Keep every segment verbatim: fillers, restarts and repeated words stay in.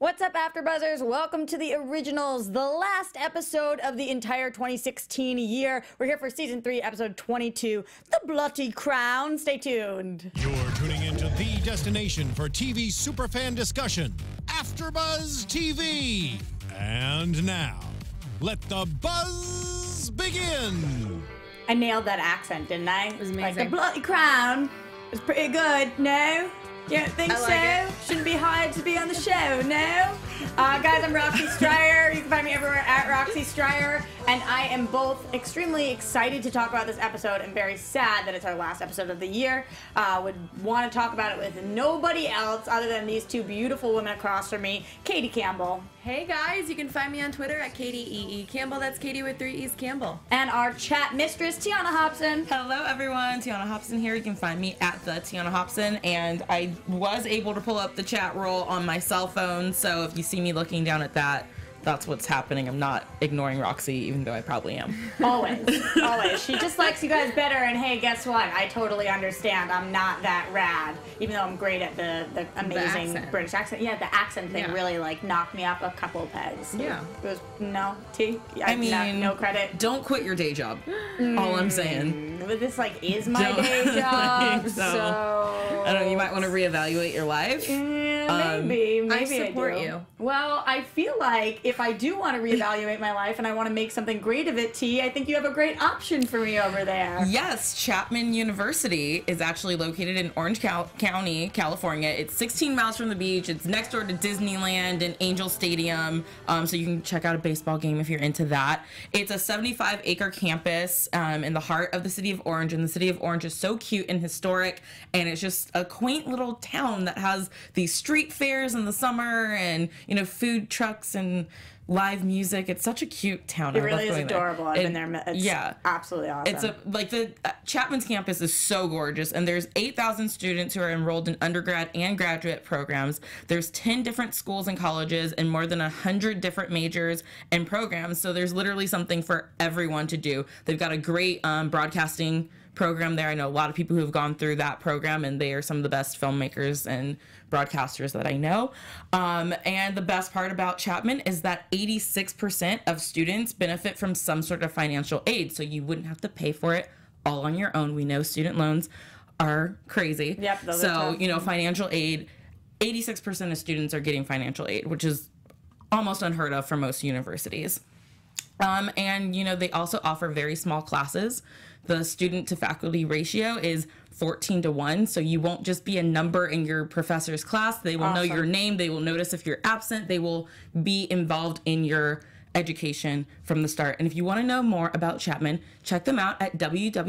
What's up, AfterBuzzers? Welcome to the originals, the last episode of the entire twenty sixteen year. We're here for season three, episode twenty-two, The Bloody Crown. Stay tuned. You're tuning into the destination for T V superfan discussion, AfterBuzz T V. And now, let the buzz begin. I nailed that accent, didn't I? It was amazing. Like, The Bloody Crown was pretty good, no? You don't think I like so? it. Shouldn't be hired to be on the show, no? Uh, guys, I'm Roxy Stryer. You can find me everywhere at Roxy Stryer. And I am both extremely excited to talk about this episode and very sad that it's our last episode of the year. Uh, would want to talk about it with nobody else other than these two beautiful women across from me, Katie Campbell. Hey guys, you can find me on Twitter at Katie E E Campbell. That's Katie with three E's Campbell. And our chat mistress, Tiana Hobson. Hello everyone, Tiana Hobson here. You can find me at the Tiana Hobson, and I was able to pull up the chat roll on my cell phone, so if you see me looking down at that, that's what's happening. I'm not ignoring Roxy, even though I probably am. Always, always. She just likes you guys better, and hey, guess what? I totally understand. I'm not that rad, even though I'm great at the, the amazing accent. British accent. Yeah, the accent thing Yeah. really, like, knocked me up a couple of pegs. Yeah. It was, no, T? I mean, no, no credit. Don't quit your day job. All I'm saying. But this, like, is my Don't- day job, So, so... I don't know, you might want to reevaluate your life. Yeah, Um, maybe, maybe I support do. you. Well, I feel like if I do want to reevaluate my life and I want to make something great of it, T, I think you have a great option for me over there. Yes, Chapman University is actually located in Orange Cal- County, California. It's sixteen miles from the beach. It's next door to Disneyland and Angel Stadium, um, so you can check out a baseball game if you're into that. It's a seventy-five acre campus um, in the heart of the city of Orange, and the city of Orange is so cute and historic, and it's just a quaint little town that has these street fairs in the summer and, you know, food trucks and live music. It's such a cute town. It I love really is going there. adorable. I've It- been there. It's yeah. absolutely awesome. It's a like the uh, Chapman's campus is so gorgeous, and there's eight thousand students who are enrolled in undergrad and graduate programs. There's ten different schools and colleges and more than one hundred different majors and programs. So there's literally something for everyone to do. They've got a great um, broadcasting program there. I know a lot of people who have gone through that program, and they are some of the best filmmakers and broadcasters that I know. Um, and the best part about Chapman is that eighty-six percent of students benefit from some sort of financial aid, so you wouldn't have to pay for it all on your own. We know student loans are crazy. Yep, those are so, tough. you know, financial aid, eighty-six percent of students are getting financial aid, which is almost unheard of for most universities. Um, and, you know, they also offer very small classes. The student to faculty ratio is fourteen to one. So you won't just be a number in your professor's class. They will know Awesome. your name. They will notice if you're absent. They will be involved in your education from the start. And if you want to know more about Chapman, check them out at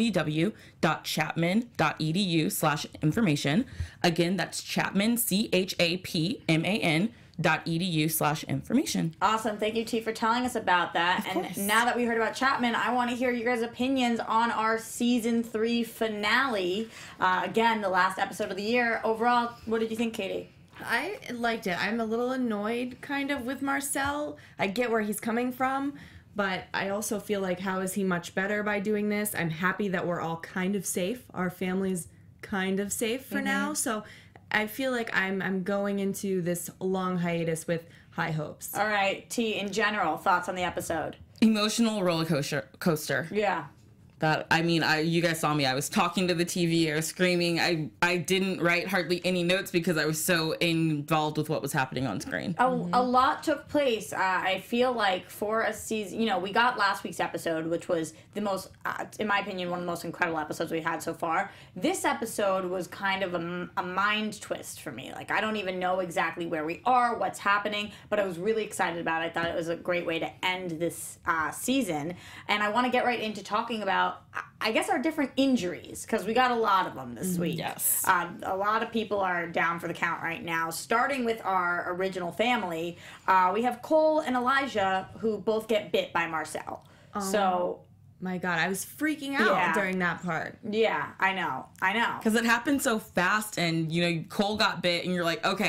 www.chapman.edu slash information. Again, that's Chapman, C H A P M A N dot edu slash information. awesome. Thank you, T, for telling us about that. Of and course. now that we heard about Chapman, I want to hear your guys' opinions on our season three finale. Uh, again, the last episode of the year. Overall, what did you think, Katie? I liked it. I'm a little annoyed kind of with Marcel. I get where he's coming from, but I also feel like how is he much better by doing this? I'm happy that we're all kind of safe. Our family's kind of safe for now. So I feel like I'm I'm going into this long hiatus with high hopes. All right, T, in general, thoughts on the episode? Emotional roller coaster. coaster. Yeah. That I mean, I you guys saw me. I was talking to the T V. I was screaming. I I didn't write hardly any notes because I was so involved with what was happening on screen. A, a lot took place. Uh, I feel like for a season, you know, we got last week's episode, which was the most, uh, in my opinion, one of the most incredible episodes we had so far. This episode was kind of a, a mind twist for me. Like, I don't even know exactly where we are, what's happening, but I was really excited about it. I thought it was a great way to end this uh, season. And I want to get right into talking about, I guess, our different injuries, because we got a lot of them this week. Yes. Um, a lot of people are down for the count right now. Starting with our original family, uh, we have Cole and Elijah, who both get bit by Marcel. So, My God, I was freaking out Yeah. during that part. yeah, I know. I know. Because it happened so fast, and you know Cole got bit, and you're like, okay,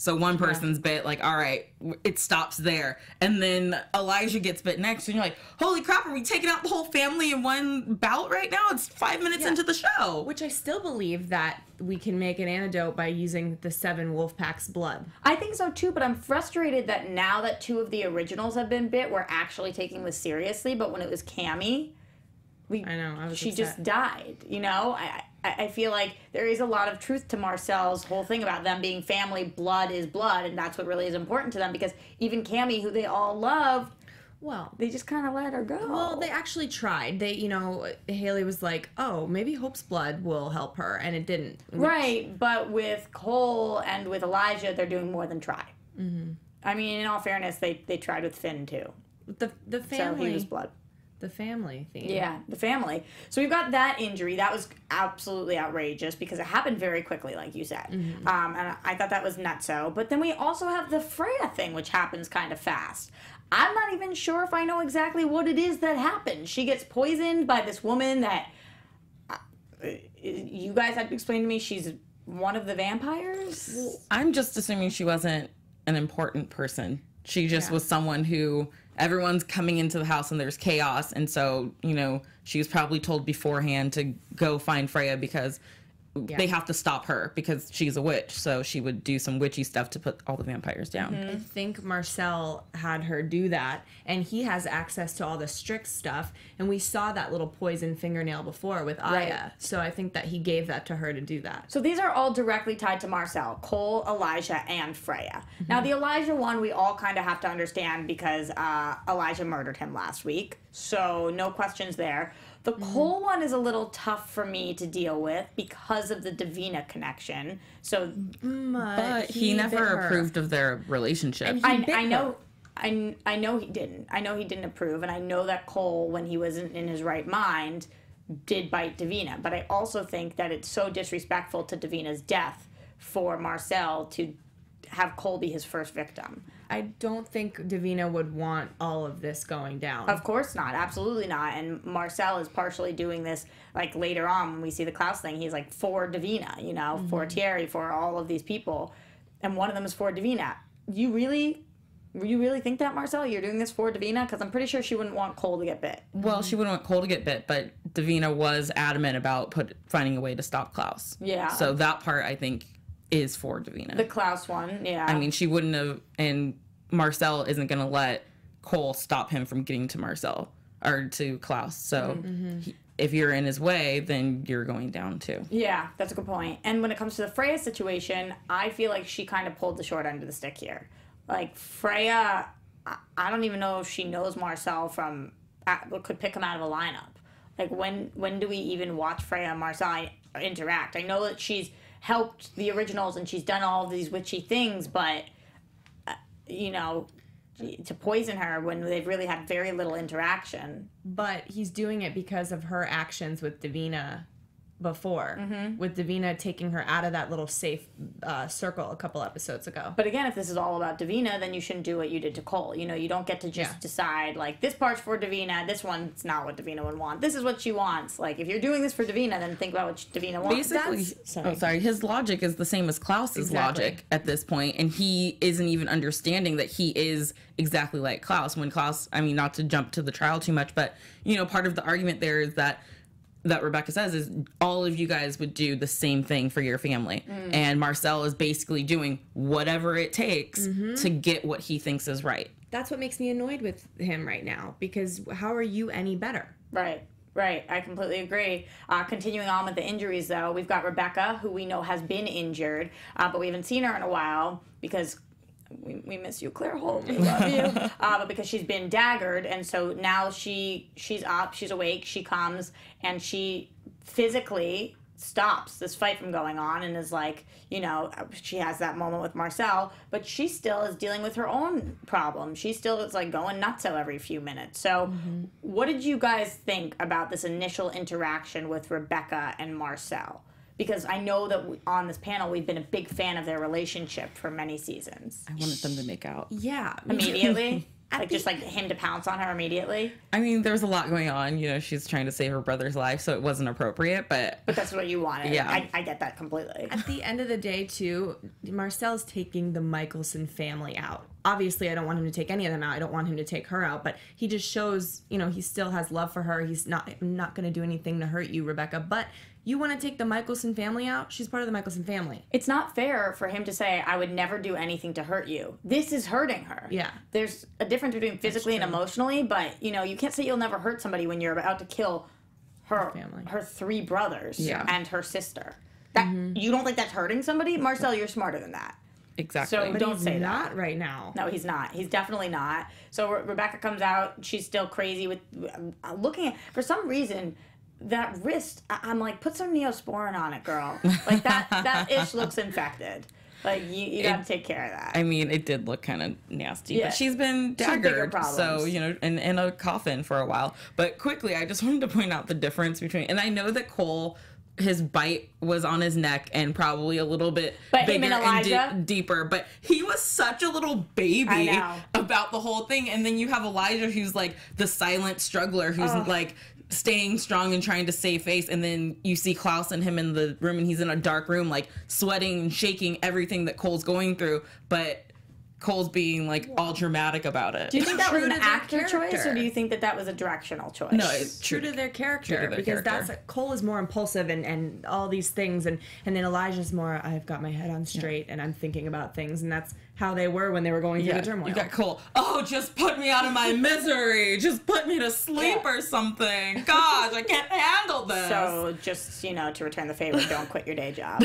So one person's bit, like, all right, it stops there. And then Elijah gets bit next, and you're like, holy crap, are we taking out the whole family in one bout right now? It's five minutes Yeah. into the show. Which I still believe that we can make an antidote by using the seven wolf pack's blood. I think so too, but I'm frustrated that now that two of the originals have been bit, we're actually taking this seriously. But when it was Cammy, we I know, I was she upset. just died. You know, I, I I feel like there is a lot of truth to Marcel's whole thing about them being family. Blood is blood, and that's what really is important to them. Because even Cammy, who they all loved, Well, they just kind of let her go. well, they actually tried. They, you know, Haley was like, "Oh, maybe Hope's blood will help her," and it didn't. Right, but with Cole and with Elijah, they're doing more than try. Mm-hmm. I mean, in all fairness, they they tried with Finn too. The the family. So he was blood. The family theme. Yeah, the family. So we've got that injury. That was absolutely outrageous because it happened very quickly, like you said. Mm-hmm. Um, and I thought that was nutso. But then we also have the Freya thing, which happens kind of fast. I'm not even sure if I know exactly what it is that happened. She gets poisoned by this woman that uh, you guys had to explain to me. She's one of the vampires. I'm just assuming she wasn't an important person. She just Yeah. was someone who everyone's coming into the house and there's chaos. And so, you know, she was probably told beforehand to go find Freya because Yeah. they have to stop her because she's a witch. So she would do some witchy stuff to put all the vampires down. I think Marcel had her do that, and he has access to all the strict stuff. And we saw that little poison fingernail before with Aya, Right. so I think that he gave that to her to do that. So these are all directly tied to Marcel, Cole, Elijah, and Freya. Now the Elijah one we all kind of have to understand because uh, Elijah murdered him last week, so no questions there. The Cole one is a little tough for me to deal with because of the Davina connection. So But he, never approved of their relationship. And he I, bit I her. know I, I know he didn't. I know he didn't approve, and I know that Cole, when he wasn't in his right mind, did bite Davina. But I also think that it's so disrespectful to Davina's death for Marcel to have Cole be his first victim. I don't think Davina would want all of this going down. Of course not, absolutely not. And Marcel is partially doing this, like later on when we see the Klaus thing, he's like for Davina, you know, for Thierry, for all of these people, and one of them is for Davina. You really, you really think that, Marcel? You're doing this for Davina? Because I'm pretty sure she wouldn't want Cole to get bit. Well, she wouldn't want Cole to get bit, but Davina was adamant about put finding a way to stop Klaus. Yeah. So that part, I think, is for Davina. The Klaus one, yeah. I mean, she wouldn't have, and Marcel isn't going to let Cole stop him from getting to Marcel or to Klaus. So he, if you're in his way, then you're going down too. Yeah, that's a good point. And when it comes to the Freya situation, I feel like she kind of pulled the short end of the stick here. Like, Freya, I- I don't even know if she knows Marcel from, uh, could pick him out of a lineup. Like, when when do we even watch Freya and Marcel interact? I know that she's helped the originals and she's done all of these witchy things, but, uh, you know, to poison her when they've really had very little interaction. But he's doing it because of her actions with Davina before, with Davina taking her out of that little safe uh, circle a couple episodes ago. But again, if this is all about Davina, then you shouldn't do what you did to Cole. You know, you don't get to just Yeah. decide, like, this part's for Davina, this one's not what Davina would want. This is what she wants. Like, if you're doing this for Davina, then think about what Davina wants. Basically, That's- sorry. oh sorry, his logic is the same as Klaus's Exactly. logic at this point, and he isn't even understanding that he is exactly like Klaus. When Klaus, I mean, not to jump to the trial too much, but you know, part of the argument there is that that Rebecca says is all of you guys would do the same thing for your family, and Marcel is basically doing whatever it takes to get what he thinks is right. That's what makes me annoyed with him right now, because how are you any better? Right, right. I completely agree. Uh, continuing on with the injuries, though, we've got Rebecca, who we know has been injured, uh, but we haven't seen her in a while because we, we miss you, Claire Holt. We love you. Uh, but because she's been daggered, and so now she she's up, she's awake, she comes, and she physically stops this fight from going on and is like, you know, she has that moment with Marcel, but she still is dealing with her own problem. She still is like going nutso every few minutes. So Mm-hmm. what did you guys think about this initial interaction with Rebecca and Marcel? Because I know that we, on this panel we've been a big fan of their relationship for many seasons. I wanted them to make out. Yeah. Immediately? Like, the- just like him to pounce on her immediately. I mean, there's a lot going on. You know, she's trying to save her brother's life, so it wasn't appropriate, but But that's what you wanted. Yeah. I, I get that completely. At the end of the day, too, Marcel's taking the Michelson family out. Obviously, I don't want him to take any of them out. I don't want him to take her out, but he just shows, you know, he still has love for her. He's not not going to do anything to hurt you, Rebecca. But you want to take the Michelson family out? She's part of the Michelson family. It's not fair for him to say, I would never do anything to hurt you. This is hurting her. Yeah. There's a difference between physically and true. emotionally, but, you know, you can't say you'll never hurt somebody when you're about to kill her family. her three brothers Yeah. and her sister. That You don't think that's hurting somebody? Marcel, you're smarter than that. exactly. So- But Don't he's say that. not right now. No, he's not. He's definitely not. So Re- Rebecca comes out. She's still crazy with uh, looking at, for some reason, that wrist. I- I'm like, put some Neosporin on it, girl. Like that. That ish looks infected. Like you, you got to take care of that. I mean, it did look kind of nasty, Yeah. but she's been She had bigger daggered, so problems. you know, in, in a coffin for a while. But quickly, I just wanted to point out the difference between, and I know that Cole, his bite was on his neck and probably a little bit But him bigger and and, Elijah? de- deeper, but he was such a little baby I know. about the whole thing. And then you have Elijah, who's like the silent struggler, who's like staying strong and trying to save face, and then you see Klaus and him in the room, and he's in a dark room, like sweating and shaking everything that Cole's going through, but Cole's being like all dramatic about it. do you think that was True an to their actor choice, or character. do you think that that was a directional choice? No, it's True to their character, True to their because character. that's Cole is more impulsive and, and all these things, and and then Elijah's more, I've got my head on straight and I'm thinking about things, and that's how they were when they were going through Yeah, the turmoil. you got Cole. Oh, just put me out of my misery. Just put me to sleep Yeah. or something. Gosh, I can't handle this. So just, you know, to return the favor, don't quit your day job.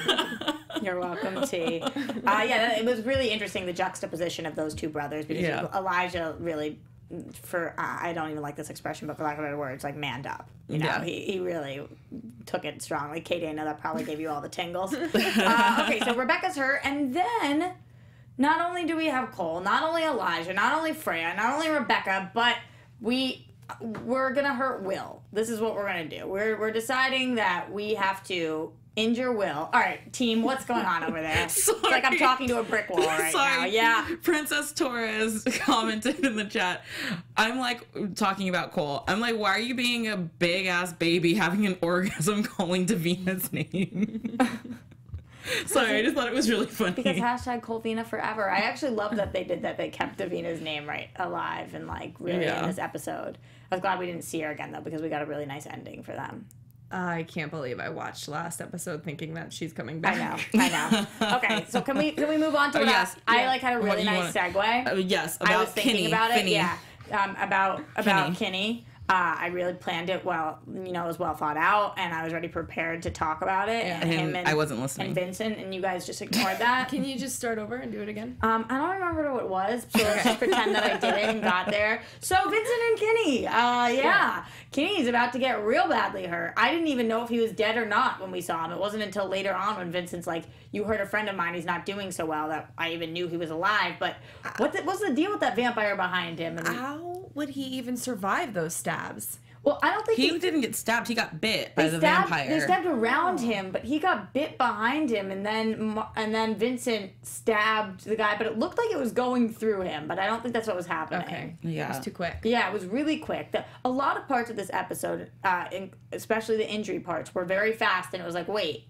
You're welcome, T. Uh, yeah, it was really interesting, the juxtaposition of those two brothers, because Yeah. Elijah really, for uh, I don't even like this expression, but for lack of better words, like manned up. You know, Yeah. he, he really took it strongly. Katie, I know that probably gave you all the tingles. uh, okay, so Rebecca's hurt, and then not only do we have Cole, not only Elijah, not only Freya, not only Rebecca, but we we're gonna hurt Will. This is what we're gonna do. We're we're deciding that we have to injure Will. All right, team, what's going on over there? It's like I'm Sorry. talking to a brick wall right Sorry. now. Yeah. Princess Torres commented in the chat. I'm like talking about Cole. I'm like, why are you being a big ass baby having an orgasm calling Davina's name? Sorry, I just thought it was really funny. Because hashtag Colvina forever. I actually love that they did that. They kept Davina's name right alive and like really Yeah. in this episode. I was glad we didn't see her again though, because we got a really nice ending for them. I can't believe I watched last episode thinking that she's coming back. I know, I know. Okay, so can we can we move on to Oh, what yes, I, I yeah. like had a What really you nice wanna- segue. Uh, yes, about I was thinking Kinney, about it. Finney. Yeah, um, about about Kinney. Uh, I really planned it well. You know, it was well thought out, and I was already prepared to talk about it. And him And and I wasn't listening. And Vincent, and you guys just ignored that. Can you just start over and do it again? Um, I don't remember what it was, so let's just pretend that I did it and got there. So Vincent and Kinney, uh, yeah, Kinney's about to get real badly hurt. I didn't even know if he was dead or not when we saw him. It wasn't until later on when Vincent's like, "You hurt a friend of mine. He's not doing so well," that I even knew he was alive. But what the, what's the deal with that vampire behind him? And, How would he even survive those stabs? well, I don't think He he, didn't get stabbed. He got bit by they the stabbed, vampire. They stabbed around him, but he got bit behind him, and then Mar- and then Vincent stabbed the guy. But it looked like it was going through him, but I don't think that's what was happening. Okay. Yeah. It was too quick. Yeah, it was really quick. The, a lot of parts of this episode, uh, in, especially the injury parts, were very fast, and it was like, wait,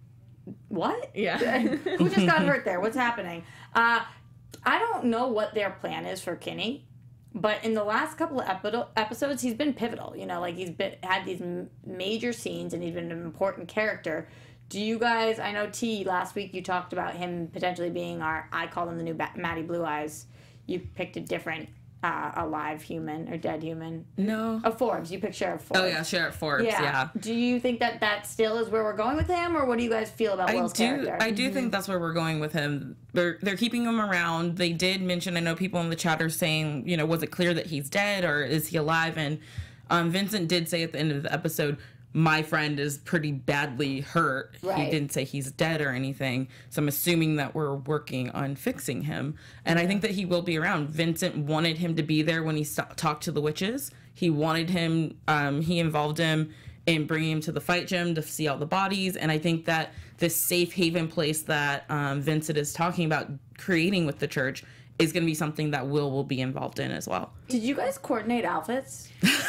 what? Yeah. Who just got hurt there? What's happening? Uh, I don't know what their plan is for Kinney, but in the last couple of epi- episodes, he's been pivotal. You know, like he's been had these m- major scenes, and he's been an important character. Do you guys? I know T. Last week you talked about him potentially being our. I call him the new ba- Maddie Blue Eyes. You picked a different uh, alive human or dead human. No. Oh, Forbes. You picked Sheriff Forbes. Oh yeah, Sheriff Forbes. Yeah. Yeah. Do you think that that still is where we're going with him, or what do you guys feel about I Will's do. character? I do think that's where we're going with him. They're they're keeping him around. They did mention. I know people in the chat are saying, you know, was it clear that he's dead or is he alive? And um, Vincent did say at the end of the episode, my friend is pretty badly hurt. He Right. didn't say he's dead or anything. So I'm assuming that we're working on fixing him. And I think that he will be around. Vincent wanted him to be there when he st- talked to the witches. He wanted him. Um, he involved him in bringing him to the fight gym to see all the bodies. And I think that this safe haven place that um, Vincent is talking about creating with the church is going to be something that Will will be involved in as well. Did you guys coordinate outfits?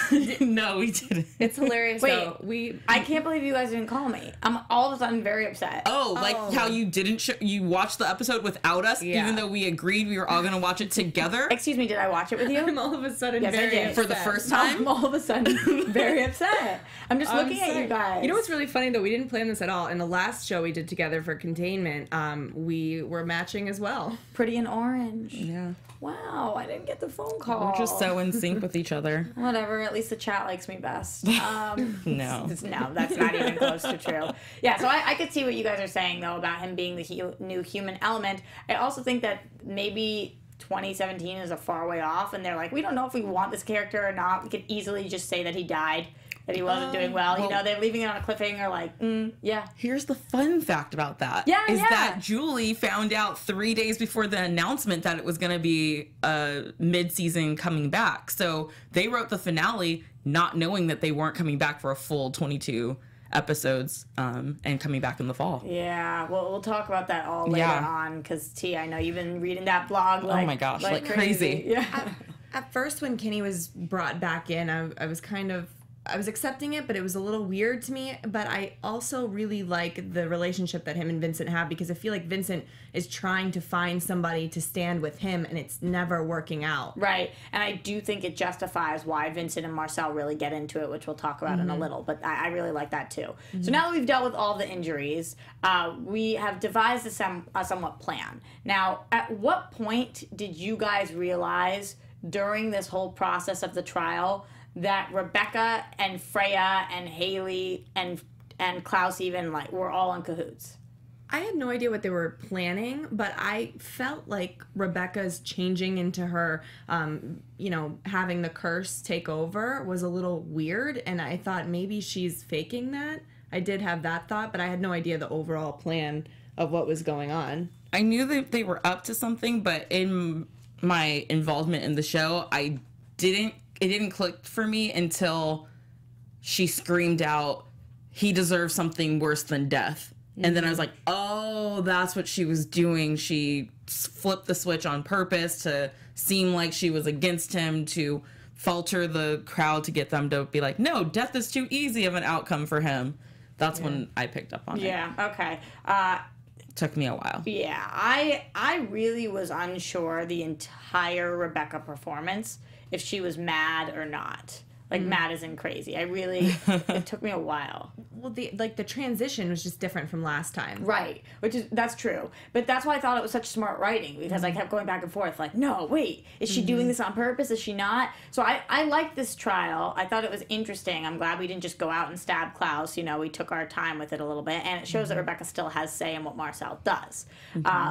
No, we didn't. It's hilarious. Wait, though. we I can't believe you guys didn't call me. I'm all of a sudden very upset. Oh, like Oh. how you didn't sh- you watched the episode without us, Yeah. even though we agreed we were all going to watch it together Excuse me, did I watch it with you? I'm all of a sudden Yes, I very did. for the upset. first time. I'm all of a sudden very upset. I'm just I'm looking at sorry. you guys. You know what's really funny though? We didn't plan this at all. In the last show we did together for Containment, um, we were matching as well. Pretty and orange. Yeah. Wow, I didn't get the phone call. We're just so in sync with each other. Whatever, at least the chat likes me best. Um, No. it's- no, that's not even close to true. Yeah, so I, I could see what you guys are saying, though, about him being the hu- new human element. I also think that maybe twenty seventeen is a far way off, and they're like, we don't know if we want this character or not. We could easily just say that he died, that he wasn't doing well. You well- know, they're leaving it on a cliffhanger, like, mm, yeah. Here's the fun fact about that. Yeah, is yeah. that Julie found out three days before the announcement that it was going to be a mid-season coming back. So they wrote the finale not knowing that they weren't coming back for a full twenty-two episodes um, and coming back in the fall. Yeah, well, we'll talk about that all later Yeah. on, because, T, I know you've been reading that blog like my gosh, like crazy. Yeah. At first, when Kenny was brought back in, I, I was kind of, I was accepting it, but it was a little weird to me. But I also really like the relationship that him and Vincent have, because I feel like Vincent is trying to find somebody to stand with him, and it's never working out. Right, and I do think it justifies why Vincent and Marcel really get into it, which we'll talk about in a little, but I, I really like that too. So now that we've dealt with all the injuries, uh, we have devised a, sem- a somewhat plan. Now, at what point did you guys realize during this whole process of the trial that Rebecca and Freya and Haley and and Klaus even, like, were all in cahoots? I had no idea what they were planning, but I felt like Rebecca's changing into her, um, you know, having the curse take over was a little weird, and I thought maybe she's faking that. I did have that thought, but I had no idea the overall plan of what was going on. I knew that they were up to something, but in my involvement in the show, I didn't, it didn't click for me until she screamed out, he deserves something worse than death. And then I was like, oh, that's what she was doing. She s- flipped the switch on purpose to seem like she was against him, to falter the crowd, to get them to be like, no, death is too easy of an outcome for him. That's when I picked up on it. Yeah, okay. Uh, Took me a while. Yeah, I I really was unsure the entire Rebecca performance, if she was mad or not. Like, mad isn't crazy. I really, it took me a while. Well, the like the transition was just different from last time. Right, which is, that's true. But that's why I thought it was such smart writing, because I kept going back and forth, like, no, wait, is she doing this on purpose? Is she not? So I, I liked this trial. I thought it was interesting. I'm glad we didn't just go out and stab Klaus. You know, we took our time with it a little bit, and it shows that Rebecca still has say in what Marcel does. Uh,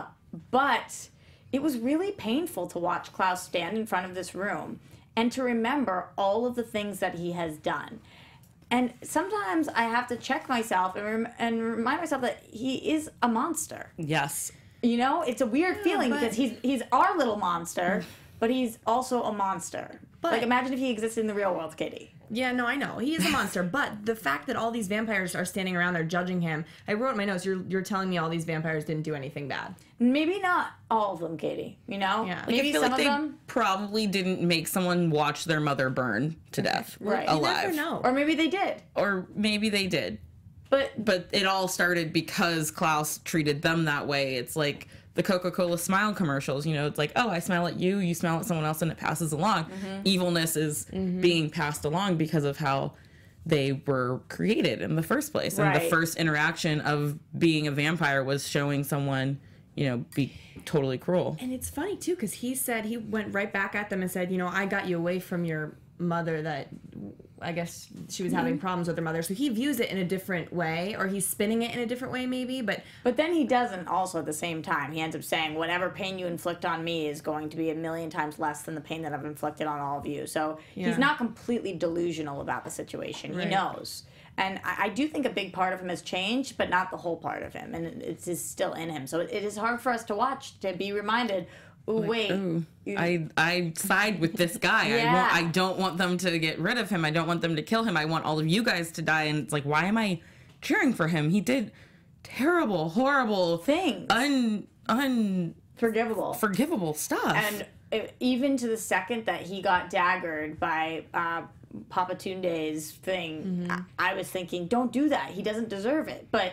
but it was really painful to watch Klaus stand in front of this room and to remember all of the things that he has done. And sometimes I have to check myself and, rem- and remind myself that he is a monster. Yes. You know, it's a weird feeling but- because he's he's our little monster, but he's also a monster. But- like, imagine if he existed in the real world, Katie. Yeah, no, I know. He is a monster, but the fact that all these vampires are standing around there judging him, I wrote in my notes, you're you're telling me all these vampires didn't do anything bad. Maybe not all of them, Katie. You know, Yeah. Like, maybe I feel some like of they them, probably didn't make someone watch their mother burn to death Right. You alive. never know. or maybe they did. Or maybe they did. But But it all started because Klaus treated them that way. It's like the Coca-Cola smile commercials. You know, it's like, oh, I smile at you, you smile at someone else, and it passes along. Evilness is being passed along because of how they were created in the first place. And Right. the first interaction of being a vampire was showing someone, you know, be totally cruel. And it's funny too, because he said, he went right back at them and said, you know, I got you away from your mother that I guess she was having problems with her mother. So he views it in a different way, or he's spinning it in a different way maybe, but But then he doesn't also at the same time. He ends up saying, whatever pain you inflict on me is going to be a million times less than the pain that I've inflicted on all of you. So Yeah. he's not completely delusional about the situation. He Right. knows. And I, I do think a big part of him has changed, but not the whole part of him. And it, it's is still in him. So it, it is hard for us to watch, to be reminded, ooh, wait. Ooh, you- I I side with this guy. I Yeah. want I don't want them to get rid of him. I don't want them to kill him. I want all of you guys to die. And it's like, why am I cheering for him? He did terrible, horrible Things. un forgivable. forgivable stuff. And it, even to the second that he got daggered by uh, Papa Tunde's thing, Mm-hmm. I, I was thinking, don't do that. He doesn't deserve it. But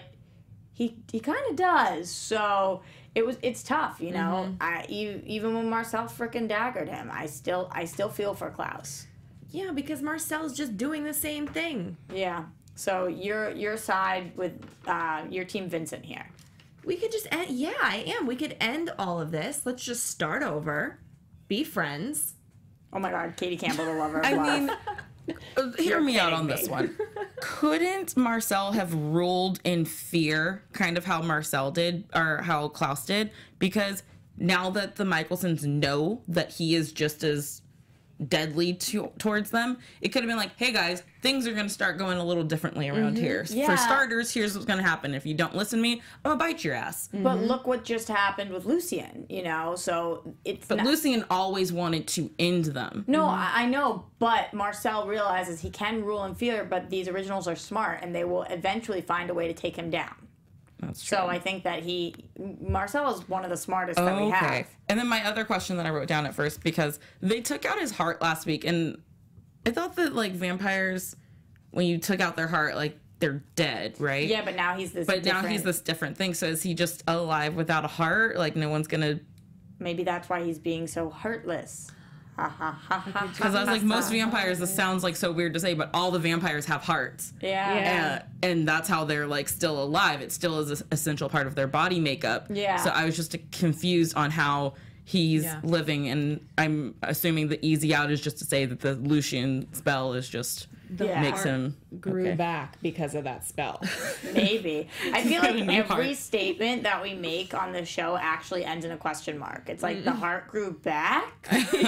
he he kind of does. So it was it's tough, you know. Mm-hmm. I e- even when Marcel frickin' daggered him, I still I still feel for Klaus. Yeah, because Marcel's just doing the same thing. Yeah. So your your side with uh, your team Vincent here. We could just end. Yeah, I am. We could end all of this. Let's just start over. Be friends. Oh my God, Katie Campbell, the lover of I love. mean, uh, hear me out kidding on me. this one. Couldn't Marcel have ruled in fear, kind of how Marcel did, or how Klaus did? Because now that the Michelsons know that he is just as deadly to, towards them, it could have been like, hey guys, things are going to start going a little differently around here. Yeah. For starters, here's what's going to happen. If you don't listen to me, I'm going to bite your ass. But look what just happened with Lucien, you know. So it's But not, Lucien always wanted to end them. no, I, I know. But Marcel realizes he can rule in fear. But these originals are smart, and they will eventually find a way to take him down. That's true. So I think that he, Marcel is one of the smartest that we have. And then my other question that I wrote down at first, because they took out his heart last week, and I thought that like vampires, when you took out their heart, like they're dead, right? Yeah, but now he's this. But now different- he's this different thing. So is he just alive without a heart? Like no one's gonna. Maybe that's why he's being so heartless. Ha ha ha ha. Because I was like, most vampires. This sounds like so weird to say, but all the vampires have hearts. Yeah. Yeah. Uh, and that's how they're like still alive. It still is an essential part of their body makeup. Yeah. So I was just confused on how he's Yeah. living, and I'm assuming the easy out is just to say that the Lucian spell is just Yeah. makes him Grew okay. back because of that spell. Maybe. I feel got like a new every heart. statement that we make on the show actually ends in a question mark. It's like the heart grew back.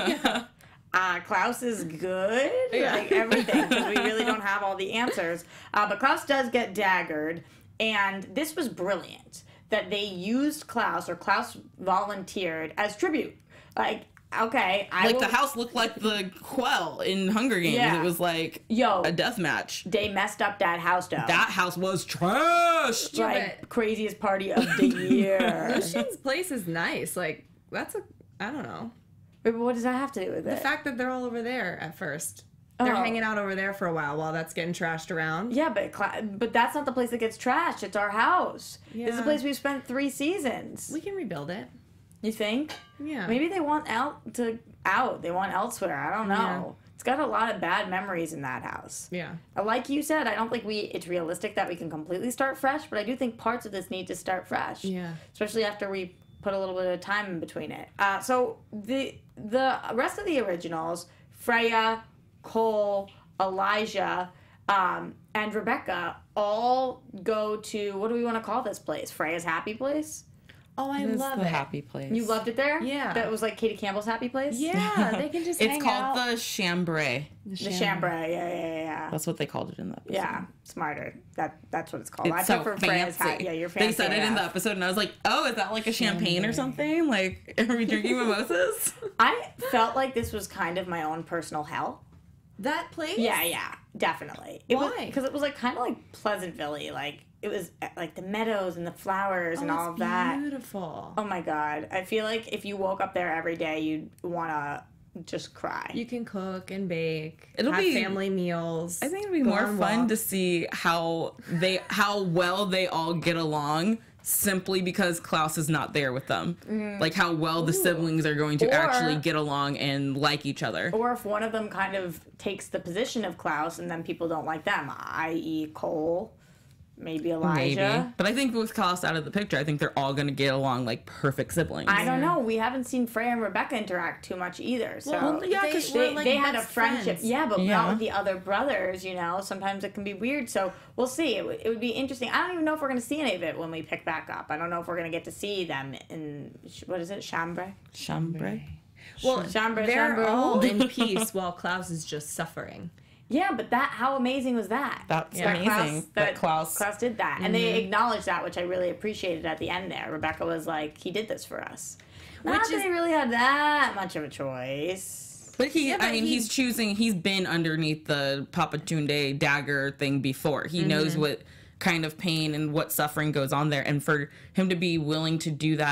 Uh, Klaus is good. Like everything, because we really don't have all the answers. Uh, but Klaus does get daggered, and this was brilliant that they used Klaus, or Klaus volunteered as tribute. Like, okay, I Like will, the house looked like the Quell in Hunger Games. Yeah. It was like Yo. a death match. they messed up that house though. That house was trash. like craziest party of the year. Lucian's place is nice. Like, that's a, I don't know. Wait, but what does that have to do with The it? fact that they're all over there at first. They're Oh. hanging out over there for a while while that's getting trashed around. Yeah, but Cla- but that's not the place that gets trashed. It's our house. This is the Yeah. place we've spent three seasons. We can rebuild it. You think? Yeah. Maybe they want out to out. They want elsewhere. I don't know. Yeah. It's got a lot of bad memories in that house. Yeah. Uh, Like you said, I don't think we it's realistic that we can completely start fresh, but I do think parts of this need to start fresh. Yeah. Especially after we put a little bit of time in between it. Uh, so the the rest of the originals, Freya, Cole, Elijah, um, and Rebecca all go to, what do we want to call this place? Freya's happy place? Oh, I It's love the it. happy place. You loved it there? Yeah. That was like Katie Campbell's happy place? Yeah, they can just It's hang called out. the Chambray. The Chambray, yeah, yeah, yeah, yeah. That's what they called it in the episode. Yeah, smarter. That that's what it's called. It's I so prefer fancy. Freya's hat. Yeah, you're fancy. They said it in A F. the episode, and I was like, "Oh, is that like a champagne or something? Like, are we drinking mimosas?" I felt like this was kind of my own personal hell. That place? Yeah, yeah, definitely. It Why? Because it was like kind of like Pleasantville-y. Like it was uh, like the meadows and the flowers and Oh, all of it's that. beautiful. Oh my god, I feel like if you woke up there every day, you'd wanna just cry. You can cook and bake. It'll have be- family meals. I think it'd be go more on fun to walks. see how they how well they all get along simply because Klaus is not there with them. Like how well the siblings are going to Or- actually get along and like each other. Or if one of them kind of takes the position of Klaus and then people don't like them, that is. Cole, maybe Elijah. Maybe. But I think with Klaus out of the picture, I think they're all going to get along like perfect siblings. I don't know. We haven't seen Freya and Rebecca interact too much either. So Well, yeah, they 'cause were, they, like, they had a best friendship. friends. Yeah, but Yeah. not with the other brothers, you know. Sometimes it can be weird. So we'll see. It, w- it would be interesting. I don't even know if we're going to see any of it when we pick back up. I don't know if we're going to get to see them in, what is it, Chambray? Chambray. Well, Chambray, they're Chambray. all in peace while Klaus is just suffering. Yeah, but that, how amazing was that? That's That amazing. Klaus, that Klaus. Klaus did that. And they acknowledged that, which I really appreciated at the end there. Rebecca was like, he did this for us. Not Which that is- he really had that much of a choice. But he, Yeah, but I mean, he- he's choosing. He's been underneath the Papa Tunde dagger thing before. He Mm-hmm. knows what kind of pain and what suffering goes on there, and for him to be willing to do that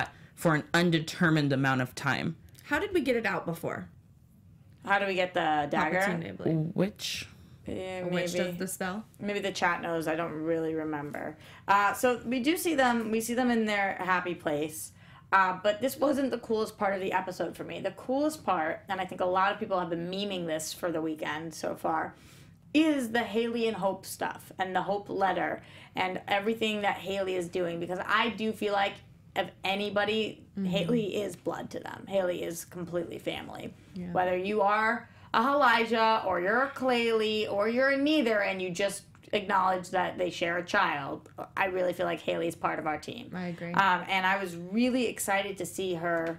for an undetermined amount of time. How did we get it out before? How do we get the dagger? Opportunity. Which Yeah, Which maybe. does the spell? Maybe the chat knows. I don't really remember. Uh, so we do see them. We see them in their happy place. Uh, but this wasn't the coolest part of the episode for me. The coolest part, and I think a lot of people have been memeing this for the weekend so far, is the Haley and Hope stuff and the Hope letter and everything that Haley is doing. Because I do feel like if anybody, mm-hmm. Haley is blood to them. Haley is completely family. Yeah. Whether you are a Elijah or you're a Claley or you're a neither and you just acknowledge that they share a child, I really feel like Haley's part of our team. I agree. Um, and I was really excited to see her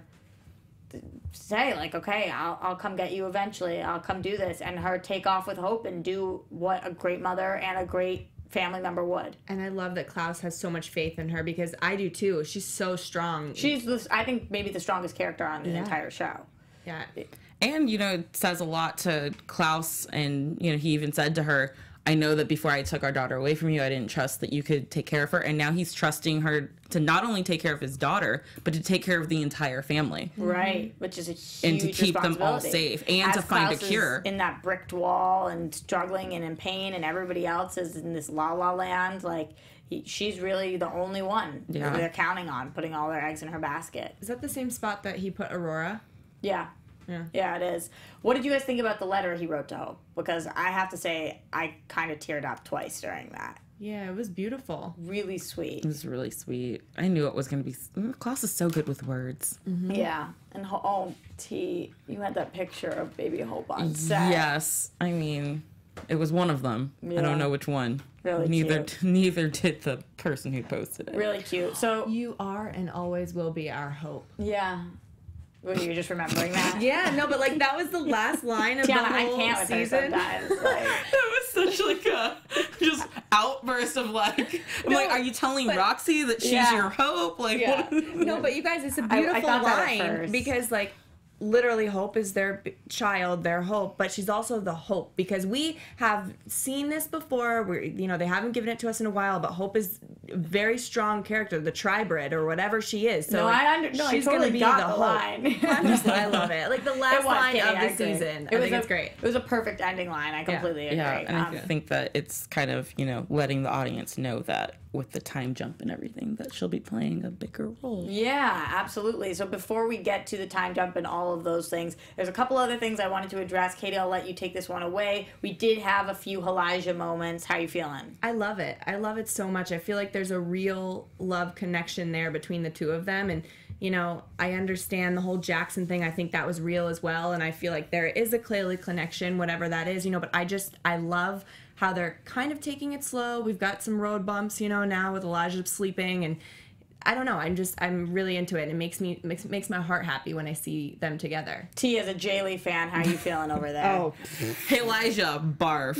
say, like, okay, I'll, I'll come get you eventually. I'll come do this. And her take off with Hope and do what a great mother and a great family member would. And I love that Klaus has so much faith in her, because I do too. She's so strong. She's, the, I think, maybe the strongest character on the yeah. entire show. Yeah. And, you know, it says a lot to Klaus, and, you know, he even said to her, I know that before I took our daughter away from you, I didn't trust that you could take care of her. And now he's trusting her to not only take care of his daughter, but to take care of the entire family. Right, which is a huge And to keep them all responsibility. safe and As to find Klaus a cure. Is in that bricked wall and struggling and in pain, and everybody else is in this la la land. Like, he, she's really the only one Yeah. that they're counting on, putting all their eggs in her basket. Is that the same spot that he put Aurora? Yeah. Yeah. Yeah, it is. What did you guys think about the letter he wrote to Hope? Because I have to say, I kind of teared up twice during that. Yeah, it was beautiful. Really sweet. It was really sweet. I knew it was going to be... Klaus is so good with words. Mm-hmm. Yeah. And, oh, T, you had that picture of baby Hope on set. Yes. I mean, it was one of them. Yeah. I don't know which one. Really neither cute. Neither did the person who posted it. Really cute. So, You are and always will be our hope. yeah. Were you just remembering that? Yeah, no, but like that was the last line of Tiana, the whole I can't with her season. sometimes. Like, That was such like a just outburst of like, I'm No, like, are you telling but- Roxy that she's Yeah. your hope? Like, Yeah. what? No, but you guys, it's a I- I beautiful thought that at line first. because like literally Hope is their b- child, their hope, but she's also the hope, because we have seen this before. We're, you know, they haven't given it to us in a while, but Hope is a very strong character, the tribrid or whatever she is. So no, like, I under, no, she's I totally gonna be got the, the, hope. line. I'm just, I love it. Like the last It was, line Katie, of I the agree. season. It I was think a, it's great. It was a perfect ending line. I completely Yeah, agree. and I Um, think that it's kind of, you know, letting the audience know that with the time jump and everything, that she'll be playing a bigger role. Yeah, absolutely. So before we get to the time jump and all of those things, there's a couple other things I wanted to address. Katie, I'll let you take this one away. We did have a few Elijah moments. How you feeling? I love it. I love it so much. I feel like there's a real love connection there between the two of them. And, you know, I understand the whole Jackson thing. I think that was real as well. And I feel like there is a Claley connection, whatever that is, you know, but I just, I love how they're kind of taking it slow. We've got some road bumps, you know, now with Elijah sleeping, and I don't know. I'm just, I'm really into it. It makes me, makes, makes my heart happy when I see them together. T, as a Jaylee fan, how you feeling over there? Oh, Elijah, barf.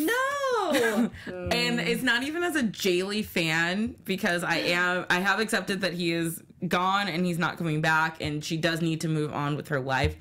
no! And it's not even as a Jaylee fan, because I am I have accepted that he is gone and he's not coming back, and she does need to move on with her life.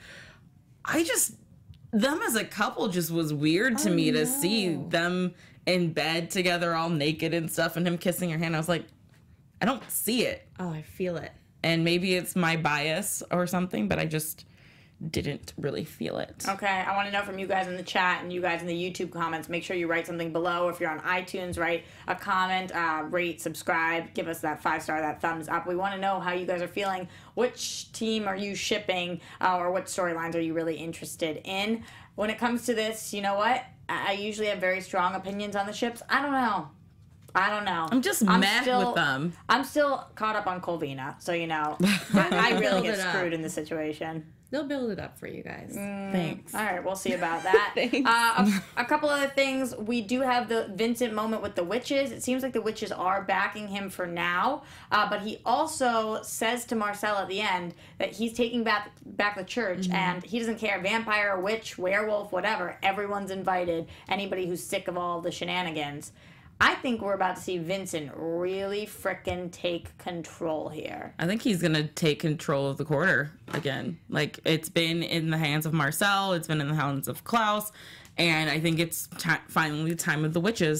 I just them as a couple just was weird to Oh, me to no. see them in bed together all naked and stuff and him kissing her hand. I was like, I don't see it. Oh, I feel it. And maybe it's my bias or something, but I just didn't really feel it. Okay, I want to know from you guys in the chat and you guys in the YouTube comments. Make sure you write something below. If you're on iTunes, write a comment, uh, rate, subscribe, give us that five star, that thumbs up. We want to know how you guys are feeling. Which team are you shipping, uh, or what storylines are you really interested in? When it comes to this, you know what? I I usually have very strong opinions on the ships. I don't know. I don't know. I'm just mad with them. I'm still caught up on Colvina, so you know, I, I really Build get it up. screwed in this situation. They'll build it up for you guys. Thanks. All right, we'll see about that. Thanks. Uh, a, a couple other things. We do have the Vincent moment with the witches. It seems like the witches are backing him for now, uh, but he also says to Marcel at the end that he's taking back back the church, and he doesn't care, vampire, witch, werewolf, whatever. Everyone's invited. Anybody who's sick of all the shenanigans. I think we're about to see Vincent really frickin' take control here. I think he's going to take control of the quarter again. Like, it's been in the hands of Marcel, it's been in the hands of Klaus, and I think it's ti finally the time of the witches.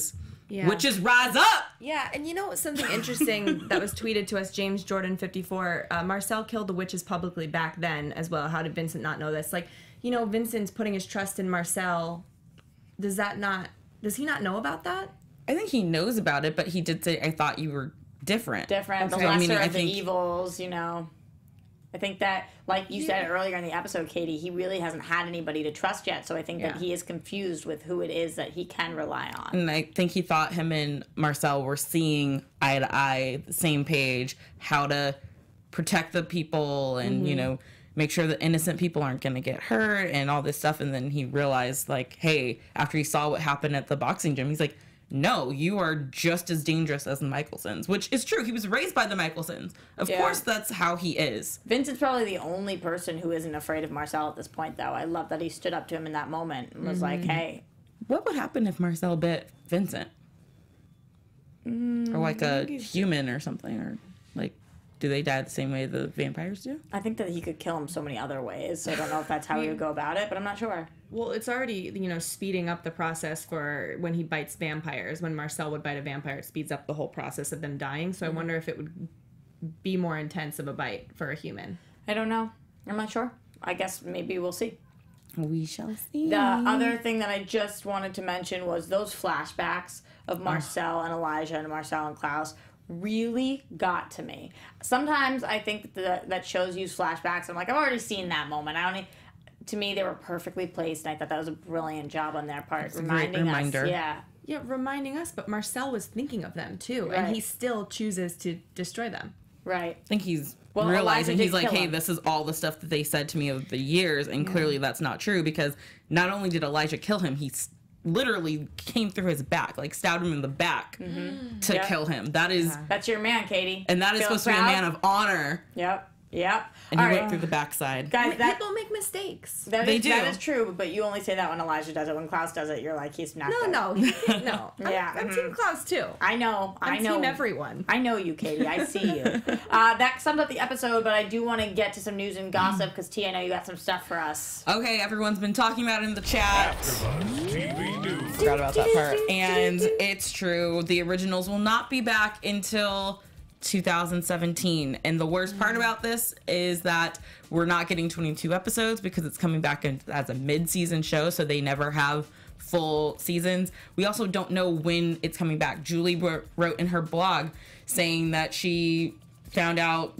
Yeah. which is rise up. Yeah, and you know something interesting that was tweeted to us, James Jordan fifty-four, uh, Marcel killed the witches publicly back then as well. How did Vincent not know this? Like, you know, Vincent's putting his trust in Marcel. Does that not, does he not know about that? I think he knows about it, but he did say, I thought you were different. Different, the Okay. lesser I mean, I of the think- evils, you know. I think that, like you said earlier in the episode, Katie, he really hasn't had anybody to trust yet. So I think that Yeah. he is confused with who it is that he can rely on. And I think he thought him and Marcel were seeing eye to eye, the same page, how to protect the people and, Mm-hmm. you know, make sure that innocent people aren't going to get hurt and all this stuff. And then he realized, like, hey, after he saw what happened at the boxing gym, he's like, no, you are just as dangerous as the Michelsons, which is true. He was raised by the Michelsons. Of Yeah. course, that's how he is. Vincent's probably the only person who isn't afraid of Marcel at this point, though. I love that he stood up to him in that moment and was like, hey, What would happen if Marcel bit Vincent? Mm, or like a human or something? Or like, do they die the same way the vampires do? I think that he could kill him so many other ways. So I don't know if that's how he would go about it, but I'm not sure. Well, it's already, you know, speeding up the process for when he bites vampires. When Marcel would bite a vampire, it speeds up the whole process of them dying. So I wonder if it would be more intense of a bite for a human. I don't know. I'm not sure. I guess maybe we'll see. We shall see. The other thing that I just wanted to mention was those flashbacks of Marcel and Elijah and Marcel and Klaus really got to me. Sometimes I think that that shows use flashbacks. I'm like, I've already seen that moment. I don't need, to me, they were perfectly placed, and I thought that was a brilliant job on their part, a great reminding reminder. us. Yeah, Yeah, reminding us, but Marcel was thinking of them too, Right. and he still chooses to destroy them. right. I think he's Well, realizing Elijah he's did like, kill hey, him. this is all the stuff that they said to me over the years, and clearly that's not true because not only did Elijah kill him, he s- literally came through his back, like stabbed him in the back to Yep. kill him. That is, That's your man, Katie. and that is Feeling supposed to be a proud? man of honor, Yep. Yep. and All he right, went through the backside. guys. That People make mistakes. that They is, that do. is true, but you only say that when Elijah does it. When Klaus does it, you're like, he's not. No, good. no, he didn't. No. Yeah, I'm, I'm mhm. Team Klaus too. I know. I I'm know. Team everyone. I know you, Katie. I see you. uh, that sums up the episode, but I do want to get to some news and gossip because T, I know you got some stuff for us. Okay, everyone's been talking about it in the chat. AfterBuzz T V News. Forgot about that part. And it's true. The originals will not be back until two thousand seventeen. And the worst part about this is that we're not getting twenty-two episodes because it's coming back in, as a mid-season show, so they never have full seasons. We also don't know when it's coming back. Julie wrote wrote in her blog saying that she found out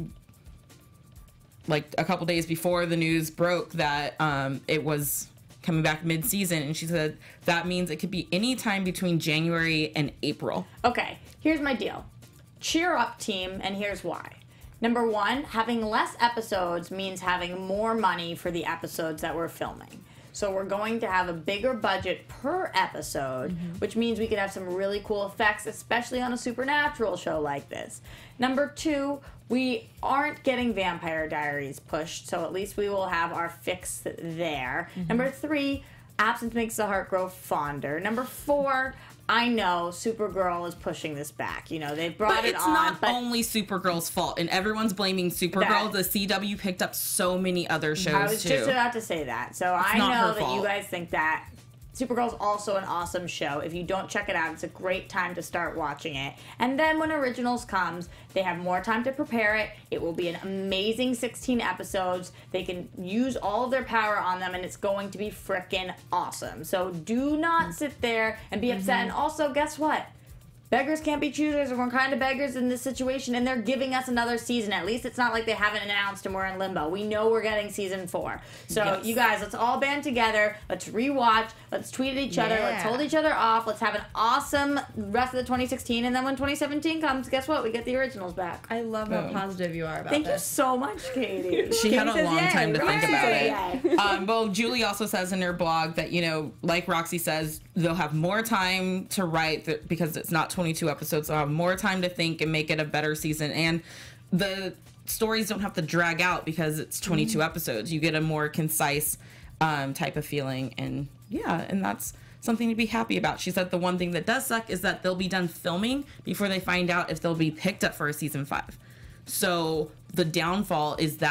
like a couple days before the news broke that um, it was coming back mid-season, and she said that means it could be any time between January and April. Okay, here's my deal. Cheer up, team, and here's why. Number one, having less episodes means having more money for the episodes that we're filming. So we're going to have a bigger budget per episode, which means we could have some really cool effects, especially on a supernatural show like this. Number two, we aren't getting Vampire Diaries pushed, so at least we will have our fix there. Number three, absence makes the heart grow fonder. Number four, I know Supergirl is pushing this back. You know, they brought But it it's on, not but only Supergirl's fault, and everyone's blaming Supergirl. That- The C W picked up so many other shows I was too. just about to say that. So I not her know that fault. you guys think that. Supergirl's also an awesome show. If you don't check it out, it's a great time to start watching it. And then when Originals comes, they have more time to prepare it. It will be an amazing sixteen episodes. They can use all of their power on them, and it's going to be frickin' awesome. So do not sit there and be upset. And also, guess what? Beggars can't be choosers, and we're kind of beggars in this situation, and they're giving us another season. At least it's not like they haven't announced and we're in limbo. We know we're getting season four. So, Yes. you guys, let's all band together. Let's rewatch. Let's tweet at each other. Let's Yeah. hold each other off. Let's have an awesome rest of the twenty sixteen, and then when twenty seventeen comes, guess what? We get the originals back. I love how Boom. positive you are about Thank you this. so much, Katie. She Katie had a says long yay. time to think Roxy about says it. yay. um, well, Julie also says in her blog that, you know, like Roxy says, they'll have more time to write th- because it's not twenty-two episodes. They'll have more time to think and make it a better season. And the stories don't have to drag out because it's twenty-two episodes. You get a more concise um, type of feeling. And yeah, and that's something to be happy about. She said the one thing that does suck is that they'll be done filming before they find out if they'll be picked up for a season five. So the downfall is that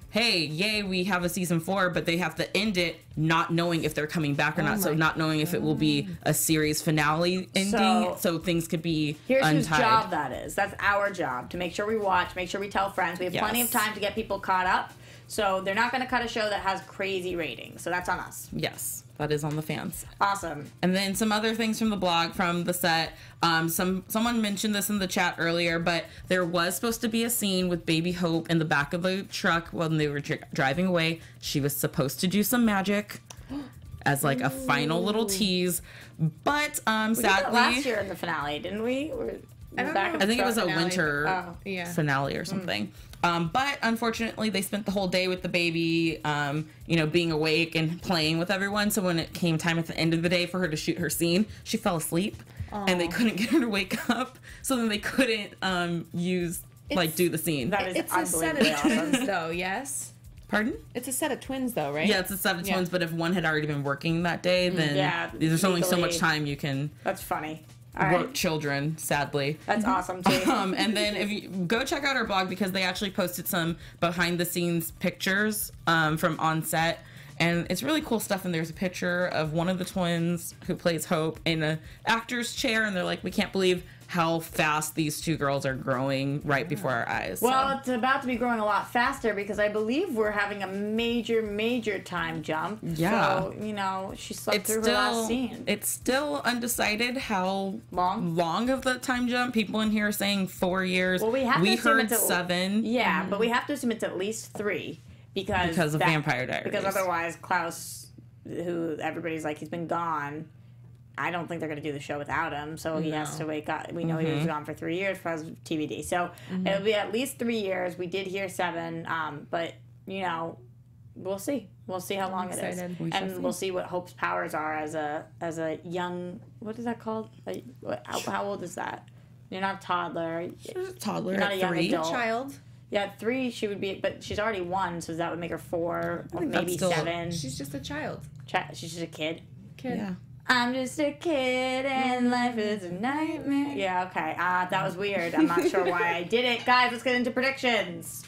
hey, yay, we have a season four, but they have to end it not knowing if they're coming back or Oh not. So my not knowing if it will be a series finale ending. So- So, things could be Here's whose untied. job that is. That's our job, to make sure we watch, make sure we tell friends. We have plenty of Yes. time to get people caught up. So they're not going to cut a show that has crazy ratings. So that's on us. Yes, that is on the fans. Awesome. And then some other things from the blog, from the set. Um, some someone mentioned this in the chat earlier, but there was supposed to be a scene with Baby Hope in the back of the truck when they were dri- driving away. She was supposed to do some magic as like a final little tease, but um, We did that sadly, last year in the finale, didn't we? We're I don't back know. of I think it was a Finale, winter Oh. Yeah. finale or something. Um, but unfortunately, they spent the whole day with the baby, um, you know, being awake and playing with everyone. So when it came time at the end of the day for her to shoot her scene, she fell asleep, and they couldn't get her to wake up. So then they couldn't um, use like It's- do the scene. That is It's a set of unbelievably awesome. twins, though. Yes. Pardon? It's a set of twins, though, right? Yeah, it's a set of Yeah. twins. But if one had already been working that day, then Yeah, there's only so much legally. time you can That's funny. All right. work children. Sadly. That's awesome, too. Um, and then if you go check out our blog, because they actually posted some behind the scenes pictures um, from on set, and it's really cool stuff. And there's a picture of one of the twins who plays Hope in a actor's chair, and they're like, we can't believe how fast these two girls are growing right before our eyes. Well, So, it's about to be growing a lot faster because I believe we're having a major, major time jump. Yeah. So, you know, she slept it's through her last still scene. it's still undecided how Long? long of the time jump. People in here are saying four years. Well, we have to we assume heard it's at- seven. Yeah, but we have to assume it's at least three because Because of that- Vampire Diaries. Because otherwise, Klaus, who everybody's like he's been gone, I don't think they're going to do the show without him. So he has to wake up. We know he Mm-hmm. was gone for three years for T V D. So it'll be at least three years. We did hear seven, um, but you know, we'll see. We'll see how long it is, excited. We shall and see. we'll see what Hope's powers are as a as a young. What is that called? A, what, how, how old is that? You're not a toddler. Toddler Not a at young three. adult. Child. Yeah, three she would be, but she's already one, so that would make her four, or think maybe that's still- seven. She's just a child. Cha- She's just a kid. Kid. Yeah. I'm just a kid and life is a nightmare. Yeah, okay. Uh, that was weird. I'm not sure why I did it. Guys, let's get into predictions.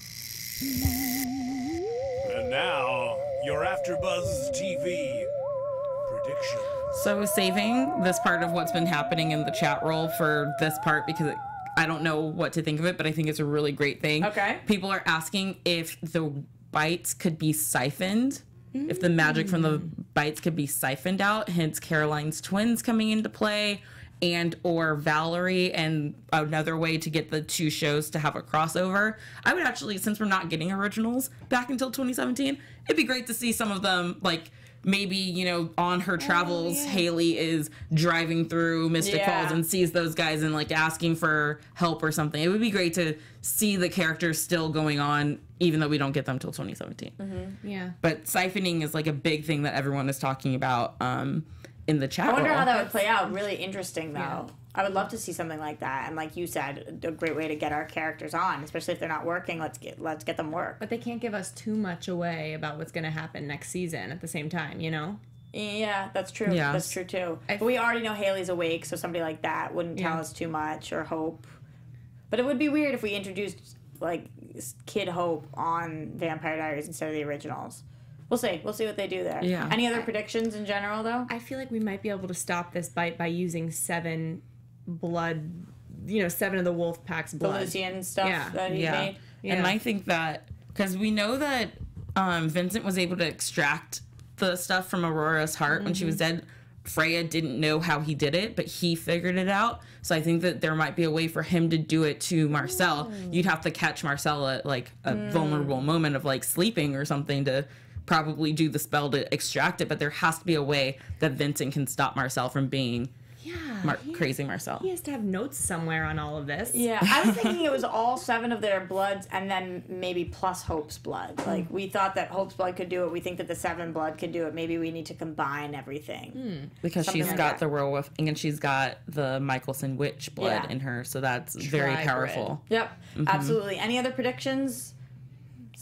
And now, your AfterBuzz T V predictions. So I was saving this part of what's been happening in the chat roll for this part because it, I don't know what to think of it, but I think it's a really great thing. Okay. People are asking if the bites could be siphoned, if the magic from the bites could be siphoned out, hence Caroline's twins coming into play, and or Valerie, and another way to get the two shows to have a crossover. I would actually, since we're not getting originals back until twenty seventeen, it'd be great to see some of them, like maybe, you know, on her travels, Haley is driving through Mystic Yeah. Falls and sees those guys and like asking for help or something. It would be great to see the characters still going on, even though we don't get them till twenty seventeen. Yeah. But siphoning is like a big thing that everyone is talking about um, in the chat I wonder roll. how that would play out. Really interesting, though. Yeah. I would love to see something like that. And like you said, a great way to get our characters on, especially if they're not working. Let's get let's get them work. But they can't give us too much away about what's going to happen next season at the same time, you know? Yeah, that's true. Yeah. That's true too. I- but we already know Haley's awake, so somebody like that wouldn't tell Yeah. us too much, or Hope. But it would be weird if we introduced like Kid Hope on Vampire Diaries instead of the originals. We'll see. We'll see what they do there. Yeah. Any other predictions in general, though? I feel like we might be able to stop this bite by using seven blood, you know, seven of the wolf pack's The blood. Lucian stuff Yeah. that he yeah. made. And Yeah. I think that because we know that um, Vincent was able to extract the stuff from Aurora's heart when she was dead. Freya didn't know how he did it, but he figured it out. So I think that there might be a way for him to do it to Marcel. You'd have to catch Marcel at like a vulnerable moment of like sleeping or something to probably do the spell to extract it. But there has to be a way that Vincent can stop Marcel from being Yeah. Mar- he, crazy Marcel. he has to have notes somewhere on all of this. Yeah, I was thinking it was all seven of their bloods and then maybe plus Hope's blood. Like, we thought that Hope's blood could do it. We think that the seven blood could do it. Maybe we need to combine everything. Because Something she's like got that. the werewolf and she's got the Michelson witch blood Yeah. in her, so that's very Tribrid. powerful. Yep, absolutely. Any other predictions?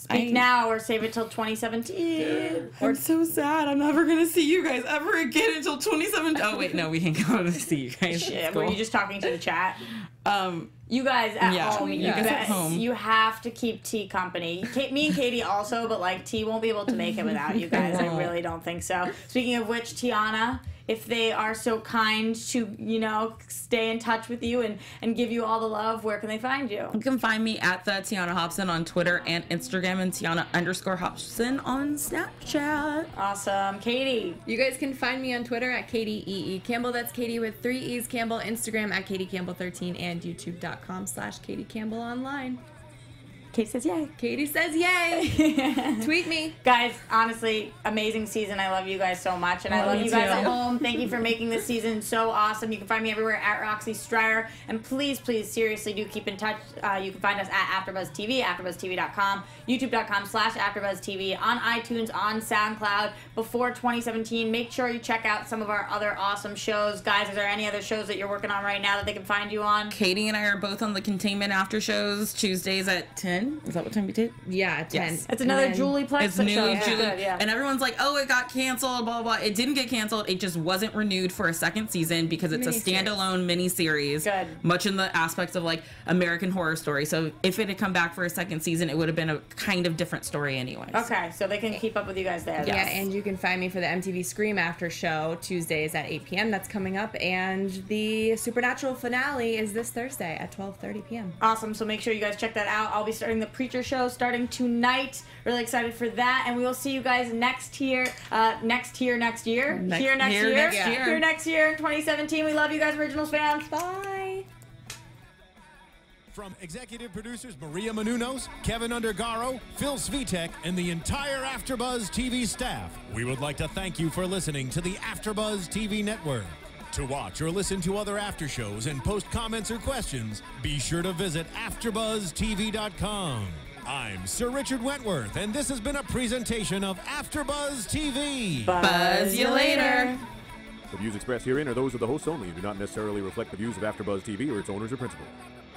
Speak I- now or save it till twenty seventeen. I'm so sad. I'm never gonna see you guys ever again until twenty seventeen. Oh wait, no, we ain't gonna see you guys. Shit, It's were cool. you just talking to the chat? Um, You guys at Yeah, home, you you, guys bet- at home. you have to keep T company. Kate, me and Katie also, but like T won't be able to make it without you guys. I really don't think so. Speaking of which, Tiana, if they are so kind to, you know, stay in touch with you and, and give you all the love, where can they find you? You can find me at the Tiana Hobson on Twitter and Instagram, and Tiana underscore Hobson on Snapchat. Awesome. Katie. You guys can find me on Twitter at Katie E E Campbell. That's Katie with three E's Campbell. Instagram at Katie Campbell thirteen and YouTube.com slash Katie Campbell online. Katie says yay. Katie says yay. Tweet me. Guys, honestly, amazing season. I love you guys so much. And I Oh, love me you guys too. at home. Thank you for making this season so awesome. You can find me everywhere at Roxy Stryer. And please, please, seriously do keep in touch. Uh, you can find us at AfterBuzz T V, AfterBuzz T V dot com, YouTube.com slash AfterBuzz TV, on iTunes, on SoundCloud. Before twenty seventeen, make sure you check out some of our other awesome shows. Guys, is there any other shows that you're working on right now that they can find you on? Katie and I are both on the Containment After Shows Tuesdays at ten. Is that what time we did? Yeah, at ten. Yes. It's another And then- Julie Plex It's new, show. Yeah. Julie, Good, yeah. and everyone's like, "Oh, it got canceled." Blah blah blah. It didn't get canceled. It just wasn't renewed for a second season because it's a Miniseries. standalone miniseries. Good. Much in the aspects of like American Horror Story. So if it had come back for a second season, it would have been a kind of different story, anyways. Okay, so they can keep up with you guys there. Yeah, Yes. and you can find me for the M T V Scream After Show Tuesdays at eight p.m. That's coming up, and the Supernatural finale is this Thursday at twelve thirty p.m. Awesome. So make sure you guys check that out. I'll be starting the Preacher Show starting tonight. Really excited for that. And we will see you guys next year. Uh, next year, next year. Next- here next here year. next year. Here next year in twenty seventeen. We love you guys, Originals fans. Bye. From executive producers Maria Menounos, Kevin Undergaro, Phil Svitek, and the entire AfterBuzz T V staff, we would like to thank you for listening to the AfterBuzz T V network. To watch or listen to other after shows and post comments or questions, be sure to visit after buzz T V dot com. I'm Sir Richard Wentworth, and this has been a presentation of AfterBuzz T V. Buzz you later. The views expressed herein are those of the hosts only and do not necessarily reflect the views of AfterBuzz T V or its owners or principals.